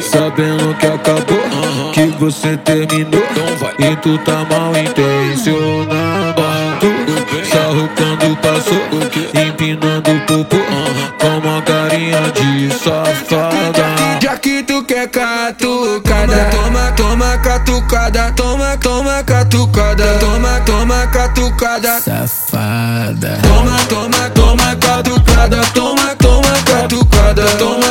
sabendo que acabou, que você terminou, e tu tá mal intencionado. Sarro quando passou, empinando o popô, com uma carinha de safada. Já que tu quer catucada, toma catucada, toma catucada, toma catucada, safada. toma catucada, toma catucada, toma